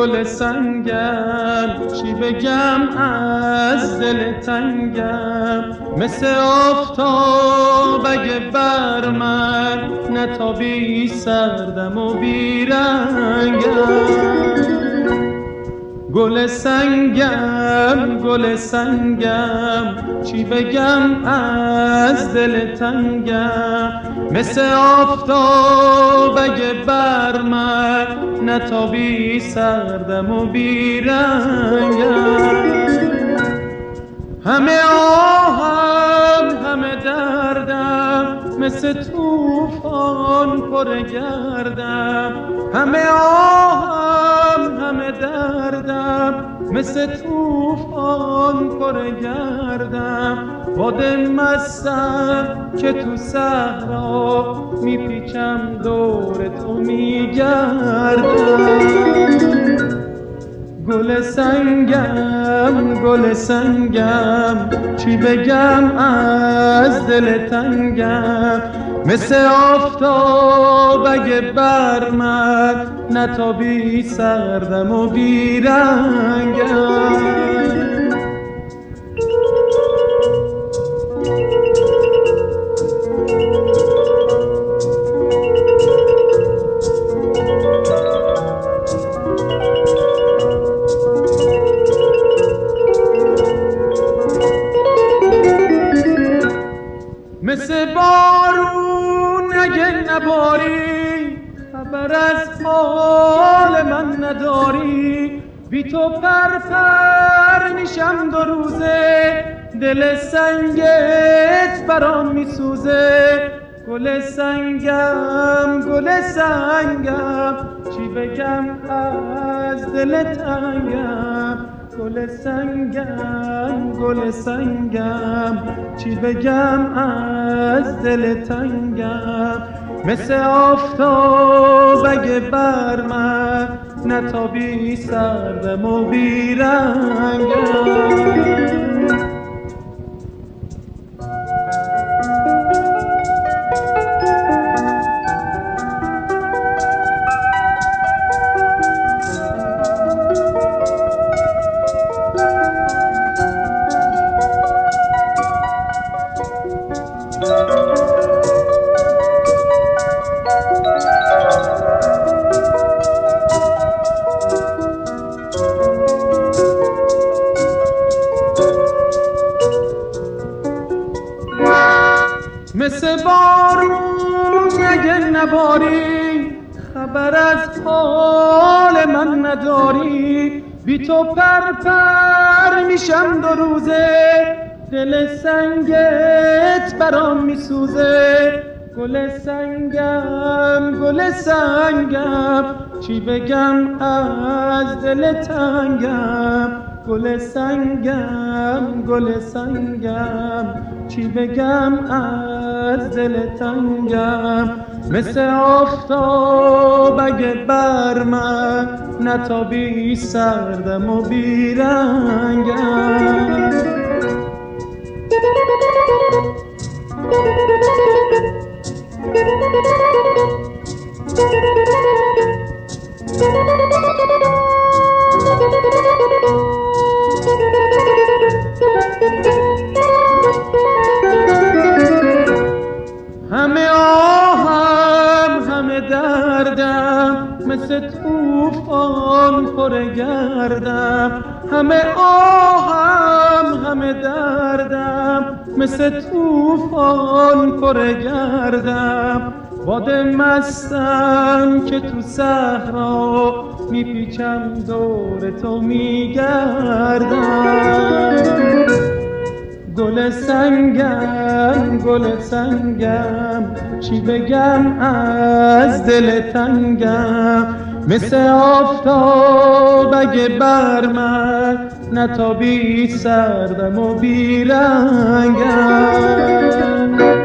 گل سنگم، چی بگم از دل تنگم. مثل آفتاب اگه بر من نتابی، سردم و بیرنگم. گل سنگم، گل سنگم، چی بگم از دل تنگم. مثل آفتاب اگه بر من نتابی، سردم و بیرنگم. همه آهم همه دردم، مثل طوفان پر گردم. همه آهم همه دردم، مثل طوفان پر گردم. باد مستم که تو صحرا میپیچم، دور تو میگردم. گل سنگم، گل سنگم، چی بگم از دل تنگم. مثل آفتاب اگه بر من نتابی، سردم و بیرنگم. مثل بارون اگه نباری، خبر از حال من نداری. بی تو پر میشم دو روزه، دل سنگت برام میسوزه. گل سنگم، گل سنگم، چی بگم از دل تنگم. گل سنگم، گل سنگم، چی بگم از دل تنگم. مثل آفتاب اگه بر من نتابی، سردم و بیرنگم. مثل بارون اگه نباری، خبر از حال من نداری. بی تو پر میشم دو روزه، دل سنگت برام میسوزه. گل سنگم، گل سنگم، چی بگم از دل تنگم. گل سنگم، گل سنگم، چی بگم از دل تنگم. مثل آفتاب اگه بر من نتابی، سردم و بیرنگم. همه آهم همه دردم، مثل طوفان پر گردم. همه آهم همه دردم، مثل طوفان پر گردم. باد مستم که تو صحرا میپیچم، دور تو میگردم. گل سنگم، گل سنگم، چی بگم از دل تنگم. مثل آفتاب اگه بر من نتابی، سردم و بیرنگم.